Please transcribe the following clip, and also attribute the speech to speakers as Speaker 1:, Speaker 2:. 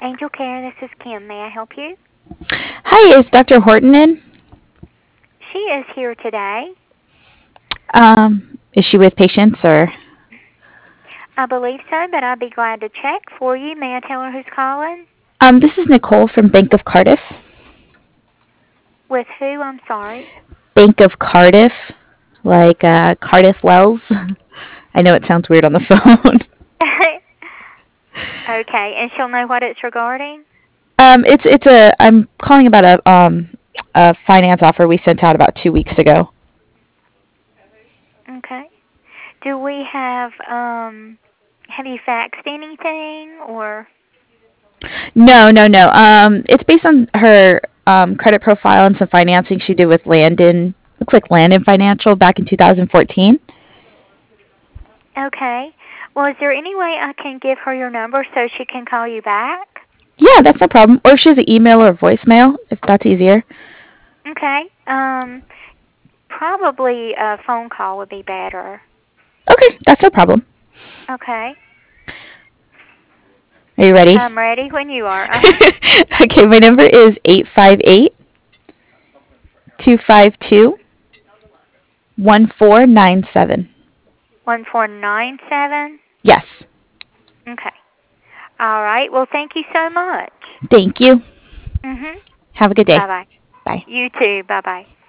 Speaker 1: Angel Care, this is Kim. May I help you?
Speaker 2: Hi, is Dr. Horton in?
Speaker 1: She is here today.
Speaker 2: Is she with patients or?
Speaker 1: I believe so, but I'd be glad to check for you. May I tell her who's calling?
Speaker 2: This is Nicole from Bank of Cardiff.
Speaker 1: With who? I'm sorry.
Speaker 2: Bank of Cardiff, like Cardiff Wells. I know it sounds weird on the phone.
Speaker 1: Okay, and she'll know what it's regarding?
Speaker 2: I'm calling about a finance offer we sent out about 2 weeks ago.
Speaker 1: Okay. Do we have you faxed anything or?
Speaker 2: No, no, no. It's based on her credit profile and some financing she did with Landon. Looks like Landon Financial back in 2014.
Speaker 1: Okay. Well, is there any way I can give her your number so she can call you back?
Speaker 2: Yeah, that's no problem. Or if she has an email or voicemail, if that's easier.
Speaker 1: Okay. Probably a phone call would be better.
Speaker 2: Okay, that's no problem.
Speaker 1: Okay.
Speaker 2: Are you ready?
Speaker 1: I'm ready when you are. Uh-huh.
Speaker 2: Okay, my number is 858-252-1497.
Speaker 1: 1497?
Speaker 2: Yes.
Speaker 1: Okay. All right. Well, thank you so much.
Speaker 2: Thank you.
Speaker 1: Mhm.
Speaker 2: Have a good day.
Speaker 1: Bye-bye.
Speaker 2: Bye.
Speaker 1: You too. Bye-bye.